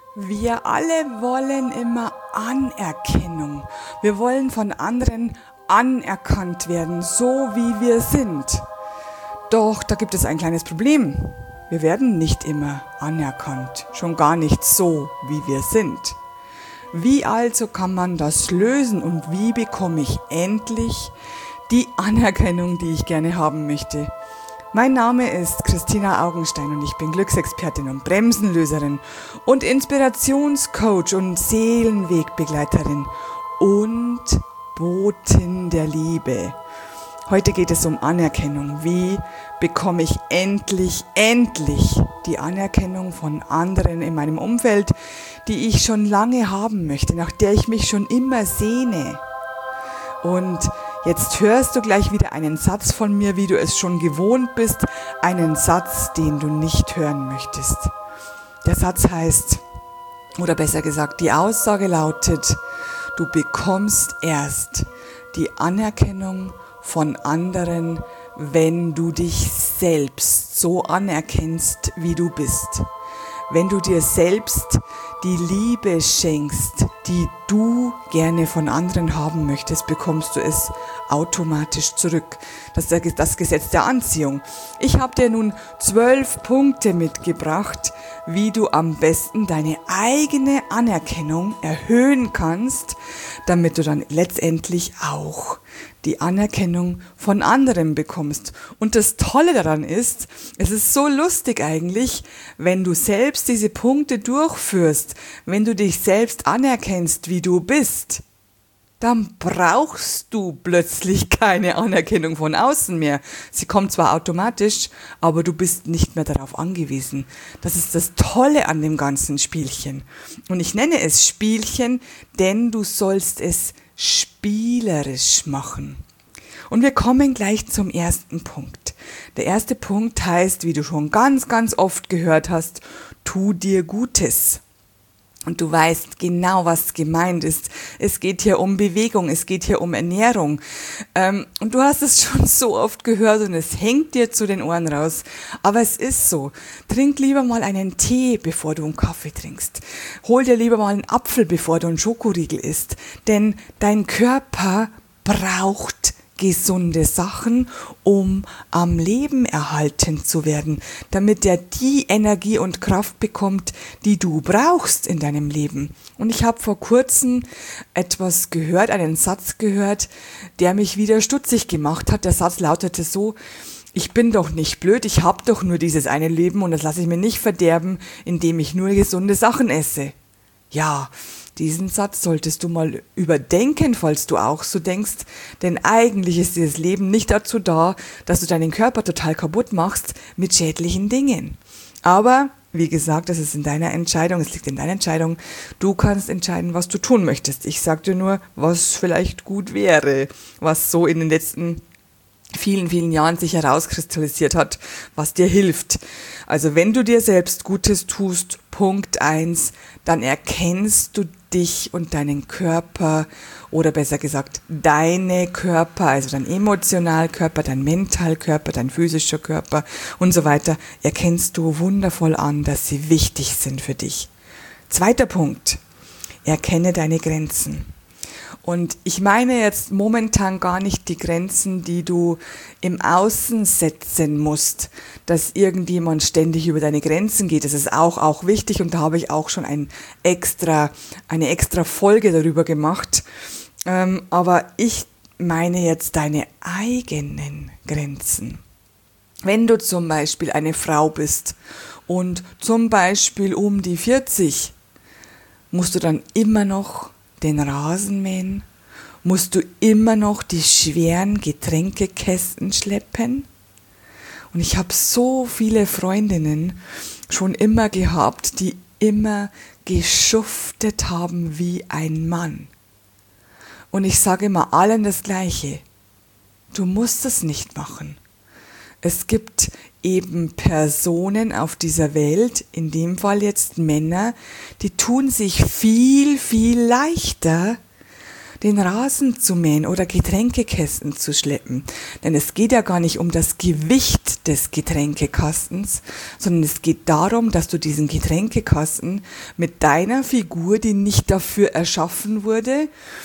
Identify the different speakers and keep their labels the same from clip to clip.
Speaker 1: Wir alle wollen immer Anerkennung. Wir wollen von anderen anerkannt werden, so wie wir sind. Doch da gibt es ein kleines Problem. Wir werden nicht immer anerkannt, schon gar nicht so, wie wir sind. Wie also kann man das lösen und wie bekomme ich endlich die Anerkennung, die ich gerne haben möchte? Mein Name ist Christina Augenstein und ich bin Glücksexpertin und Bremsenlöserin und Inspirationscoach und Seelenwegbegleiterin und Botin der Liebe. Heute geht es um Anerkennung. Wie bekomme ich endlich die Anerkennung von anderen in meinem Umfeld, die ich schon lange haben möchte, nach der ich mich schon immer sehne? Und jetzt hörst du gleich wieder einen Satz von mir, wie du es schon gewohnt bist, einen Satz, den du nicht hören möchtest. Der Satz heißt, oder besser gesagt, die Aussage lautet, du bekommst erst die Anerkennung von anderen, wenn du dich selbst so anerkennst, wie du bist. Wenn du dir selbst die Liebe schenkst, die du gerne von anderen haben möchtest, bekommst du es automatisch zurück. Das ist das Gesetz der Anziehung. Ich habe dir nun 12 Punkte mitgebracht, wie du am besten deine eigene Anerkennung erhöhen kannst, damit du dann letztendlich auch die Anerkennung von anderen bekommst. Und das Tolle daran ist, es ist so lustig eigentlich, wenn du selbst diese Punkte durchführst, wenn du dich selbst anerkennst, wie du bist, dann brauchst du plötzlich keine Anerkennung von außen mehr. Sie kommt zwar automatisch, aber du bist nicht mehr darauf angewiesen. Das ist das Tolle an dem ganzen Spielchen. Und ich nenne es Spielchen, denn du sollst es spielerisch machen. Und wir kommen gleich zum ersten Punkt. Der erste Punkt heißt, wie du schon ganz oft gehört hast, tu dir Gutes. Und du weißt genau, was gemeint ist. Es geht hier um Bewegung, es geht hier um Ernährung. Und du hast es schon so oft gehört und es hängt dir zu den Ohren raus. Aber es ist so. Trink lieber mal einen Tee, bevor du einen Kaffee trinkst. Hol dir lieber mal einen Apfel, bevor du einen Schokoriegel isst. Denn dein Körper braucht gesunde Sachen, um am Leben erhalten zu werden, damit er die Energie und Kraft bekommt, die du brauchst in deinem Leben. Und ich habe vor kurzem etwas gehört, einen Satz gehört, der mich wieder stutzig gemacht hat. Der Satz lautete so: Ich bin doch nicht blöd, ich habe doch nur dieses eine Leben und das lasse ich mir nicht verderben, indem ich nur gesunde Sachen esse. Ja, diesen Satz solltest du mal überdenken, falls du auch so denkst, denn eigentlich ist dieses Leben nicht dazu da, dass du deinen Körper total kaputt machst mit schädlichen Dingen. Aber, wie gesagt, das ist in deiner Entscheidung, es liegt in deiner Entscheidung, du kannst entscheiden, was du tun möchtest. Ich sag dir nur, was vielleicht gut wäre, was so in den letzten vielen Jahren sich herauskristallisiert hat, was dir hilft. Also wenn du dir selbst Gutes tust, Punkt 1, dann erkennst du dich und deinen Körper oder besser gesagt deine Körper, also dein Emotionalkörper, dein Mentalkörper, dein physischer Körper und so weiter, erkennst du wundervoll an, dass sie wichtig sind für dich. Zweiter Punkt, erkenne deine Grenzen. Und ich meine jetzt momentan gar nicht die Grenzen, die du im Außen setzen musst, dass irgendjemand ständig über deine Grenzen geht. Das ist auch wichtig und da habe ich auch schon eine extra Folge darüber gemacht. Aber ich meine jetzt deine eigenen Grenzen. Wenn du zum Beispiel eine Frau bist und zum Beispiel um die 40, musst du dann immer noch den Rasen mähen? Musst du immer noch die schweren Getränkekästen schleppen? Und ich habe so viele Freundinnen schon immer gehabt, die immer geschuftet haben wie ein Mann. Und ich sage immer allen das Gleiche. Du musst es nicht machen. Es gibt eben Personen auf dieser Welt, in dem Fall jetzt Männer, die tun sich viel leichter, den Rasen zu mähen oder Getränkekästen zu schleppen. Denn es geht ja gar nicht um das Gewicht des Getränkekastens, sondern es geht darum, dass du diesen Getränkekasten mit deiner Figur, die nicht dafür erschaffen wurde,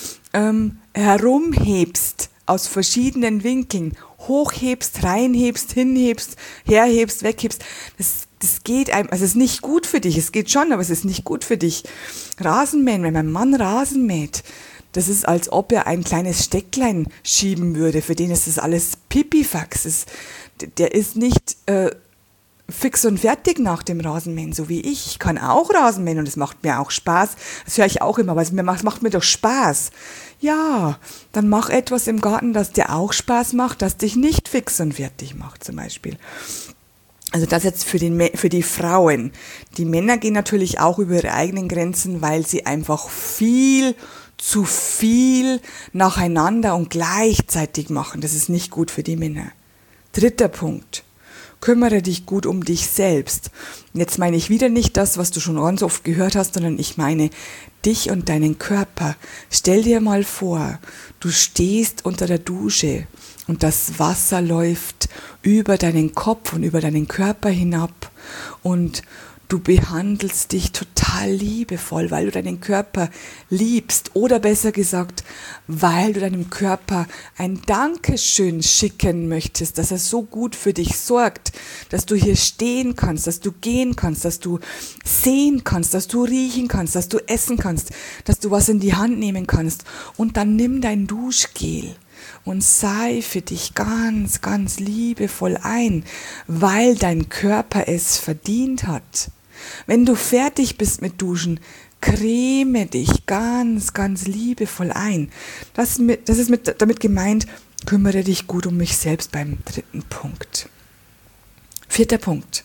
Speaker 1: herumhebst aus verschiedenen Winkeln, hochhebst, reinhebst, hinhebst, herhebst, weghebst. Das geht einem, also es ist nicht gut für dich, es geht schon, aber es ist nicht gut für dich. Rasenmähen, wenn mein Mann Rasen mäht, das ist, als ob er ein kleines Stecklein schieben würde, für den ist das alles Pipifax. Der ist nicht fix und fertig nach dem Rasenmähen, so wie ich. Ich kann auch Rasenmähen und es macht mir auch Spaß. Das höre ich auch immer, aber es macht mir doch Spaß. Ja, dann mach etwas im Garten, das dir auch Spaß macht, das dich nicht fix und fertig macht, zum Beispiel. Also das jetzt für die Frauen. Die Männer gehen natürlich auch über ihre eigenen Grenzen, weil sie einfach viel zu viel nacheinander und gleichzeitig machen. Das ist nicht gut für die Männer. 3. Punkt. Kümmere dich gut um dich selbst. Jetzt meine ich wieder nicht das, was du schon ganz oft gehört hast, sondern ich meine dich und deinen Körper. Stell dir mal vor, du stehst unter der Dusche und das Wasser läuft über deinen Kopf und über deinen Körper hinab und du behandelst dich total liebevoll, weil du deinen Körper liebst oder besser gesagt, weil du deinem Körper ein Dankeschön schicken möchtest, dass er so gut für dich sorgt, dass du hier stehen kannst, dass du gehen kannst, dass du sehen kannst, dass du riechen kannst, dass du essen kannst, dass du was in die Hand nehmen kannst. Und dann nimm dein Duschgel und seife dich ganz, ganz liebevoll ein, weil dein Körper es verdient hat. Wenn du fertig bist mit Duschen, creme dich ganz, ganz liebevoll ein. Das ist damit gemeint, kümmere dich gut um mich selbst beim 3. Punkt. 4. Punkt.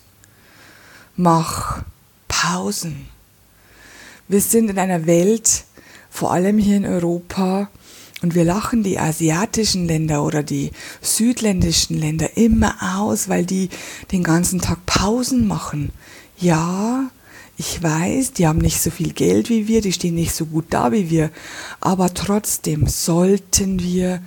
Speaker 1: Mach Pausen. Wir sind in einer Welt, vor allem hier in Europa, und wir lachen die asiatischen Länder oder die südländischen Länder immer aus, weil die den ganzen Tag Pausen machen. Ja, ich weiß, die haben nicht so viel Geld wie wir, die stehen nicht so gut da wie wir, aber trotzdem sollten wir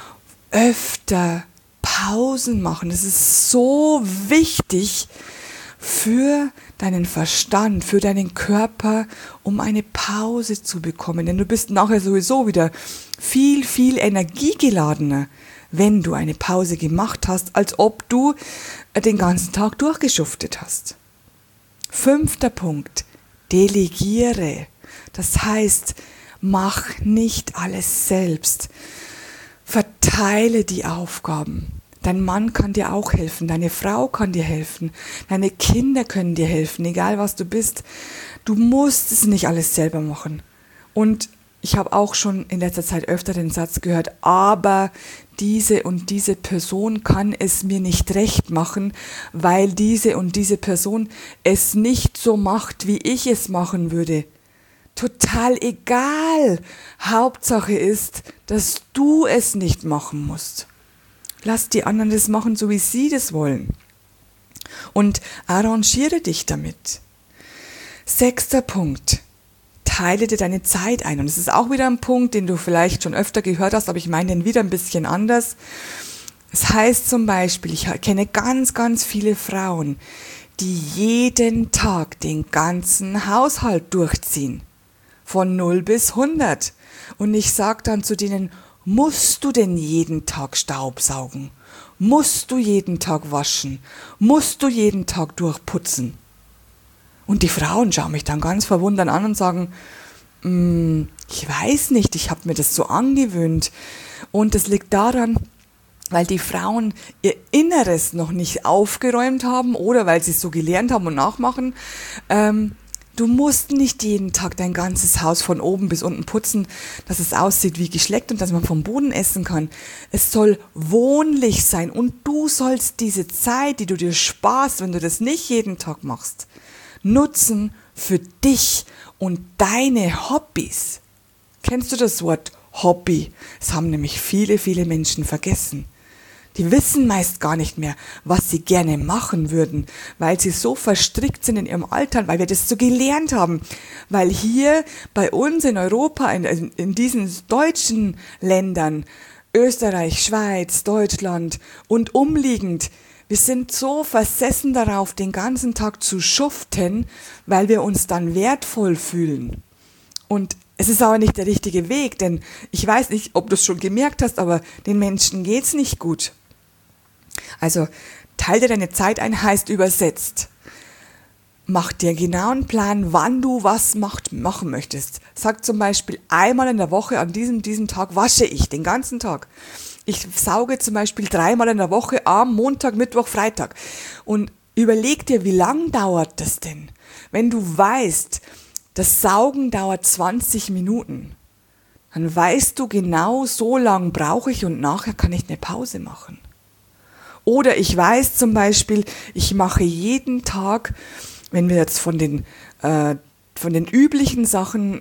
Speaker 1: öfter Pausen machen. Das ist so wichtig für deinen Verstand, für deinen Körper, um eine Pause zu bekommen. Denn du bist nachher sowieso wieder viel, viel energiegeladener, wenn du eine Pause gemacht hast, als ob du den ganzen Tag durchgeschuftet hast. 5. Punkt. Delegiere. Das heißt, mach nicht alles selbst. Verteile die Aufgaben. Dein Mann kann dir auch helfen, deine Frau kann dir helfen, deine Kinder können dir helfen, egal was du bist. Du musst es nicht alles selber machen. Und ich habe auch schon in letzter Zeit öfter den Satz gehört, aber diese und diese Person kann es mir nicht recht machen, weil diese und diese Person es nicht so macht, wie ich es machen würde. Total egal. Hauptsache ist, dass du es nicht machen musst. Lass die anderen das machen, so wie sie das wollen. Und arrangiere dich damit. 6. Punkt. Teile dir deine Zeit ein. Und es ist auch wieder ein Punkt, den du vielleicht schon öfter gehört hast, aber ich meine den wieder ein bisschen anders. Es heißt zum Beispiel, ich kenne ganz, ganz viele Frauen, die jeden Tag den ganzen Haushalt durchziehen. Von 0 bis 100. Und ich sage dann zu denen, musst du denn jeden Tag Staubsaugen? Musst du jeden Tag waschen? Musst du jeden Tag durchputzen? Und die Frauen schauen mich dann ganz verwundert an und sagen, ich weiß nicht, ich habe mir das so angewöhnt. Und das liegt daran, weil die Frauen ihr Inneres noch nicht aufgeräumt haben oder weil sie es so gelernt haben und nachmachen. Du musst nicht jeden Tag dein ganzes Haus von oben bis unten putzen, dass es aussieht wie geschleckt und dass man vom Boden essen kann. Es soll wohnlich sein und du sollst diese Zeit, die du dir sparst, wenn du das nicht jeden Tag machst, nutzen für dich und deine Hobbys. Kennst du das Wort Hobby? Das haben nämlich viele, viele Menschen vergessen. Die wissen meist gar nicht mehr, was sie gerne machen würden, weil sie so verstrickt sind in ihrem Alltag, weil wir das so gelernt haben. Weil hier bei uns in Europa, in diesen deutschen Ländern, Österreich, Schweiz, Deutschland und umliegend, wir sind so versessen darauf, den ganzen Tag zu schuften, weil wir uns dann wertvoll fühlen. Und es ist aber nicht der richtige Weg, denn ich weiß nicht, ob du es schon gemerkt hast, aber den Menschen geht's nicht gut. Also, teil dir deine Zeit ein, heißt übersetzt. Mach dir genau einen Plan, wann du was machen möchtest. Sag zum Beispiel, einmal in der Woche an diesem Tag wasche ich den ganzen Tag. Ich sauge zum Beispiel 3-mal in der Woche am Montag, Mittwoch, Freitag. Und überleg dir, wie lang dauert das denn? Wenn du weißt, das Saugen dauert 20 Minuten, dann weißt du genau, so lang brauche ich und nachher kann ich eine Pause machen. Oder ich weiß zum Beispiel, ich mache jeden Tag, wenn wir jetzt von den üblichen Sachen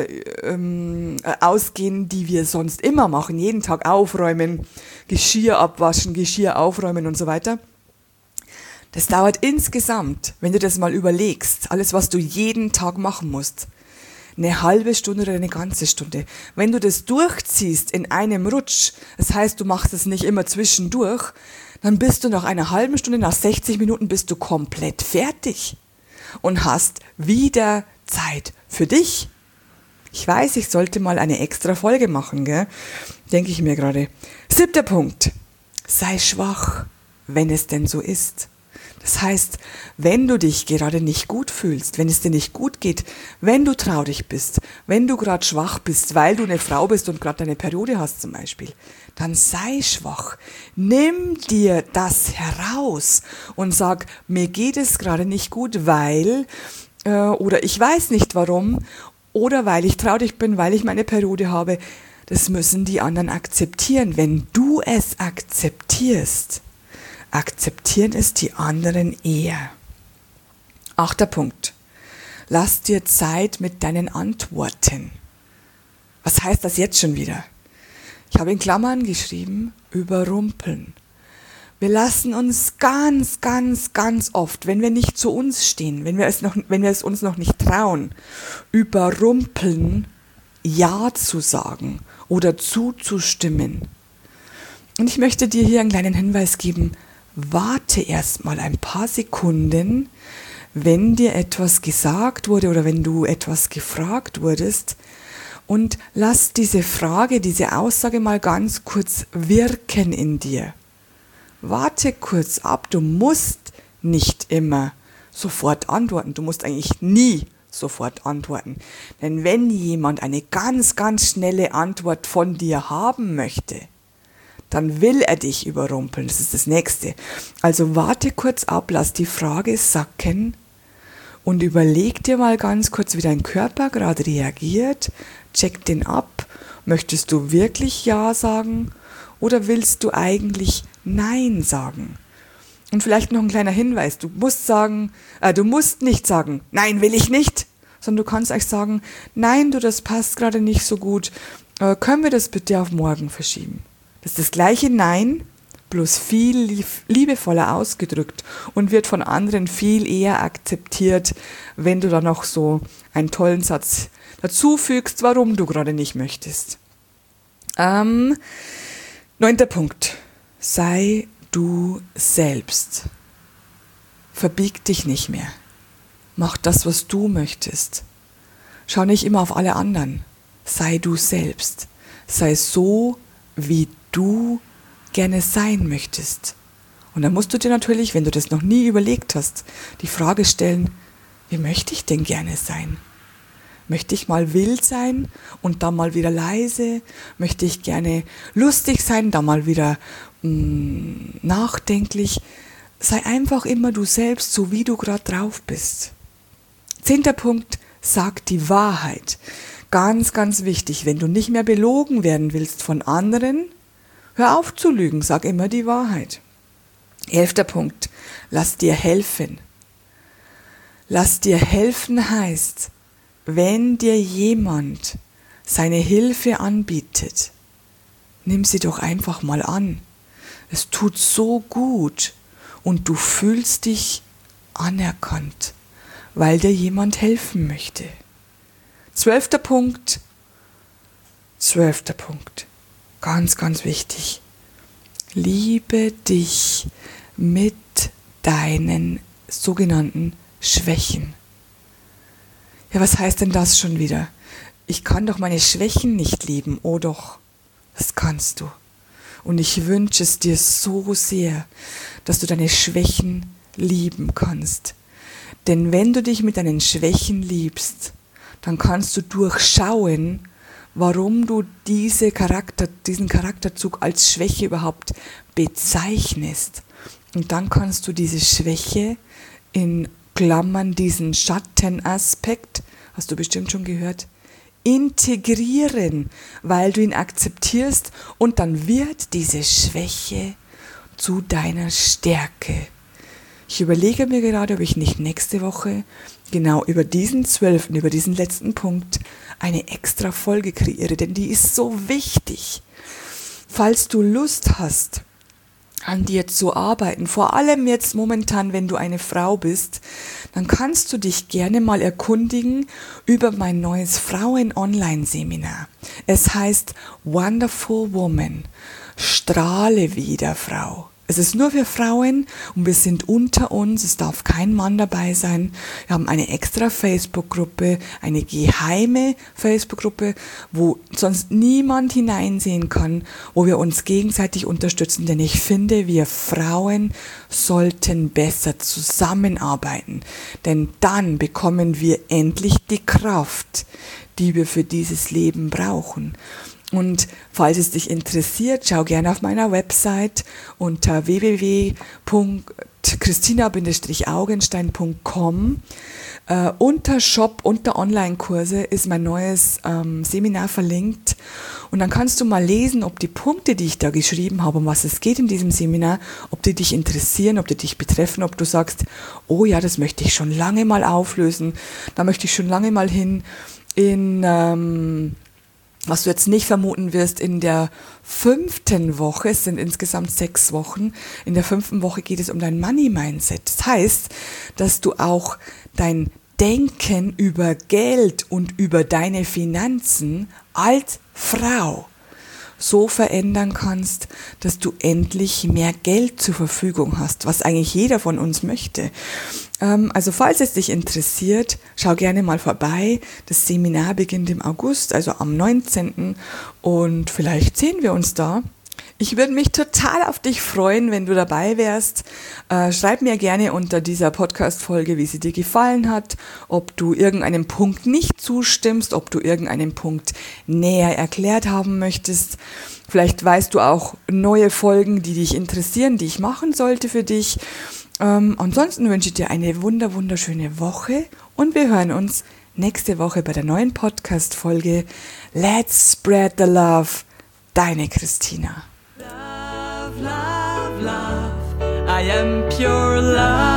Speaker 1: ausgehen, die wir sonst immer machen, jeden Tag aufräumen, Geschirr abwaschen, Geschirr aufräumen und so weiter. Das dauert insgesamt, wenn du das mal überlegst, alles, was du jeden Tag machen musst, eine halbe Stunde oder eine ganze Stunde. Wenn du das durchziehst in einem Rutsch, das heißt, du machst es nicht immer zwischendurch, dann bist du nach einer halben Stunde, nach 60 Minuten bist du komplett fertig und hast wieder Zeit für dich. Ich weiß, ich sollte mal eine extra Folge machen, gell? Denke ich mir gerade. 7. Punkt. Sei schwach, wenn es denn so ist. Das heißt, wenn du dich gerade nicht gut fühlst, wenn es dir nicht gut geht, wenn du traurig bist, wenn du gerade schwach bist, weil du eine Frau bist und gerade deine Periode hast zum Beispiel, dann sei schwach. Nimm dir das heraus und sag, mir geht es gerade nicht gut, weil, oder ich weiß nicht warum, oder weil ich traurig bin, weil ich meine Periode habe. Das müssen die anderen akzeptieren. Wenn du es akzeptierst, akzeptieren es die anderen eher. 8. Punkt. Lass dir Zeit mit deinen Antworten. Was heißt das jetzt schon wieder? Ich habe in Klammern geschrieben, überrumpeln. Wir lassen uns ganz oft, wenn wir nicht zu uns stehen, wenn wir es uns noch nicht trauen, überrumpeln, Ja zu sagen oder zuzustimmen. Und ich möchte dir hier einen kleinen Hinweis geben, warte erst mal ein paar Sekunden, wenn dir etwas gesagt wurde oder wenn du etwas gefragt wurdest, und lass diese Frage, diese Aussage mal ganz kurz wirken in dir. Warte kurz ab, du musst nicht immer sofort antworten, du musst eigentlich nie sofort antworten. Denn wenn jemand eine ganz schnelle Antwort von dir haben möchte, dann will er dich überrumpeln, das ist das Nächste. Also warte kurz ab, lass die Frage sacken und überleg dir mal ganz kurz, wie dein Körper gerade reagiert, check den ab, möchtest du wirklich Ja sagen oder willst du eigentlich Nein sagen? Und vielleicht noch ein kleiner Hinweis, du musst nicht sagen, nein, will ich nicht, sondern du kannst eigentlich sagen, nein, das passt gerade nicht so gut, können wir das bitte auf morgen verschieben? Das ist das gleiche Nein, bloß viel liebevoller ausgedrückt und wird von anderen viel eher akzeptiert, wenn du dann noch so einen tollen Satz dazu fügst, warum du gerade nicht möchtest. 9. Punkt. Sei du selbst. Verbieg dich nicht mehr. Mach das, was du möchtest. Schau nicht immer auf alle anderen. Sei du selbst. Sei so, wie du gerne sein möchtest. Und dann musst du dir natürlich, wenn du das noch nie überlegt hast, die Frage stellen, wie möchte ich denn gerne sein? Möchte ich mal wild sein und dann mal wieder leise? Möchte ich gerne lustig sein, dann mal wieder nachdenklich? Sei einfach immer du selbst, so wie du gerade drauf bist. 10. Punkt, sag die Wahrheit. Ganz wichtig, wenn du nicht mehr belogen werden willst von anderen, hör auf zu lügen, sag immer die Wahrheit. 11. Punkt, lass dir helfen. Lass dir helfen heißt, wenn dir jemand seine Hilfe anbietet, nimm sie doch einfach mal an. Es tut so gut und du fühlst dich anerkannt, weil dir jemand helfen möchte. 12. Punkt. Ganz, ganz wichtig. Liebe dich mit deinen sogenannten Schwächen. Ja, was heißt denn das schon wieder? Ich kann doch meine Schwächen nicht lieben. Oh doch, das kannst du. Und ich wünsche es dir so sehr, dass du deine Schwächen lieben kannst. Denn wenn du dich mit deinen Schwächen liebst, dann kannst du durchschauen, warum du diesen Charakterzug als Schwäche überhaupt bezeichnest. Und dann kannst du diese Schwäche in Klammern, diesen Schattenaspekt, hast du bestimmt schon gehört, integrieren, weil du ihn akzeptierst und dann wird diese Schwäche zu deiner Stärke. Ich überlege mir gerade, ob ich nicht nächste Woche genau über diesen 12., über diesen letzten Punkt eine extra Folge kreiere, denn die ist so wichtig. Falls du Lust hast, an dir zu arbeiten, vor allem jetzt momentan, wenn du eine Frau bist, dann kannst du dich gerne mal erkundigen über mein neues Frauen-Online-Seminar. Es heißt Wonderful Woman, strahle wieder Frau. Es ist nur für Frauen und wir sind unter uns, es darf kein Mann dabei sein. Wir haben eine extra Facebook-Gruppe, eine geheime Facebook-Gruppe, wo sonst niemand hineinsehen kann, wo wir uns gegenseitig unterstützen, denn ich finde, wir Frauen sollten besser zusammenarbeiten, denn dann bekommen wir endlich die Kraft, die wir für dieses Leben brauchen. Und falls es dich interessiert, schau gerne auf meiner Website unter www.christina-augenstein.com. Unter Shop, unter Online-Kurse ist mein neues Seminar verlinkt. Und dann kannst du mal lesen, ob die Punkte, die ich da geschrieben habe, um was es geht in diesem Seminar, ob die dich interessieren, ob die dich betreffen, ob du sagst, oh ja, das möchte ich schon lange mal auflösen, da möchte ich schon lange mal hin was du jetzt nicht vermuten wirst, in der 5. Woche, es sind insgesamt 6 Wochen, in der 5. Woche geht es um dein Money-Mindset. Das heißt, dass du auch dein Denken über Geld und über deine Finanzen als Frau so verändern kannst, dass du endlich mehr Geld zur Verfügung hast, was eigentlich jeder von uns möchte. Also falls es dich interessiert, schau gerne mal vorbei. Das Seminar beginnt im August, also am 19. Und vielleicht sehen wir uns da. Ich würde mich total auf dich freuen, wenn du dabei wärst. Schreib mir gerne unter dieser Podcast-Folge, wie sie dir gefallen hat, ob du irgendeinem Punkt nicht zustimmst, ob du irgendeinen Punkt näher erklärt haben möchtest. Vielleicht weißt du auch neue Folgen, die dich interessieren, die ich machen sollte für dich. Ansonsten wünsche ich dir eine wunderschöne Woche und wir hören uns nächste Woche bei der neuen Podcast-Folge Let's Spread the Love. Deine Christina.
Speaker 2: Love, love, love, I am pure love.